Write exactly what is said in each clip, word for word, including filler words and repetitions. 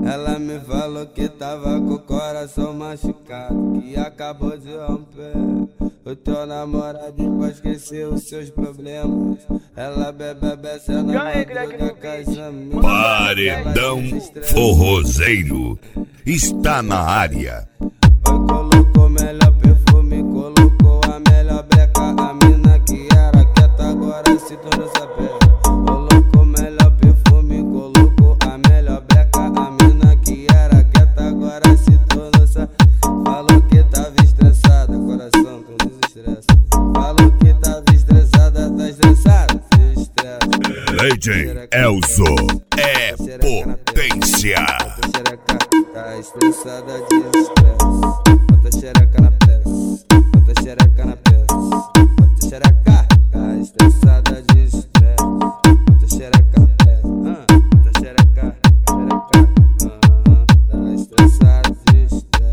Ela me falou que tava com o coração machucado, que acabou de romper. O teu namorado pra esquecer os seus problemas. Ela bebe, bebe, na madruga, casamento. Paredão Forrozeiro está na área. Oi, colocou o melhor perfume, colocou a melhor breca. A mina que era quieta agora se tornou saber. Colocou o melhor perfume, colocou a melhor breca. A mina que era quieta agora se tornou saber. Falou que tava estressada, coração com desestresse. Falou que tava estressada, tá estressada, se estressa. D J Elzo é potência. Tá estressada de estresse. Bota xereca na peça, bota xereca na peça, bota xereca. Tá estressada de estresse. Bota xereca na peça, bota xereca, xereca. Tá estressada de estresse.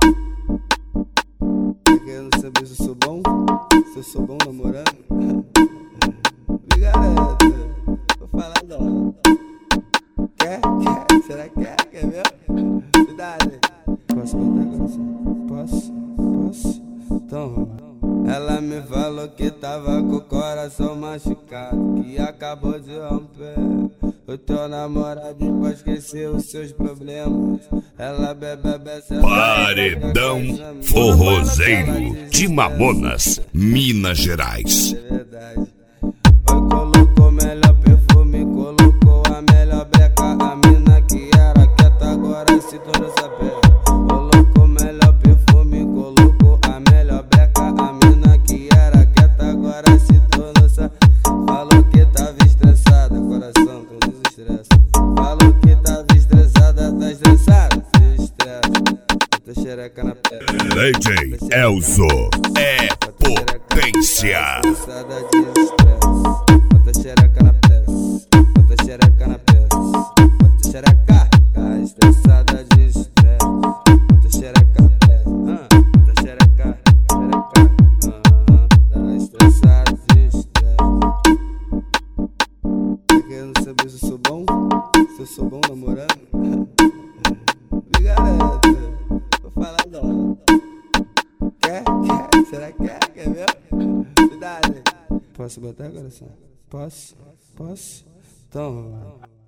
Tá querendo saber se eu sou bom? Se eu sou bom namorando? Me garanta, vou falar não. Quer? Quer? Será que quer? Quer mesmo? Cuidado. Posso botar agora? Posso? Posso? Então vamos. Ela me falou que tava com o coração machucado, que acabou de romper. O teu namorado pra esquecer os seus problemas. Ela bebe, bebe, Paredão Forrozeiro de Mamonas, Minas Gerais. é verdade. Oi, colocou o melhor perfume, colocou a melhor breca. A mina que era quieta agora se tornou saber. Colocou o melhor perfume, colocou a melhor breca. A mina que era quieta agora se tornou saber. Falou que tava estressada, coração com desestresse. Falou que tava estressada, tá estressada, se estressa. Bota xereca na pedra. D J Elzo é potência. Estressada de estresse. Bota xereca na peça, bota xereca na peça, bota xereca. Tá estressada de estresse. Bota xereca na peça, bota xereca, xereca. Tá estressada de estresse. Tá querendo saber se eu sou bom? Se eu sou bom namorando? Me garanta, vou falar não. Quer? Quer? Será que quer? Quer mesmo? Cuidado. Posso botar, coração? Posso? Posso? Então vamos.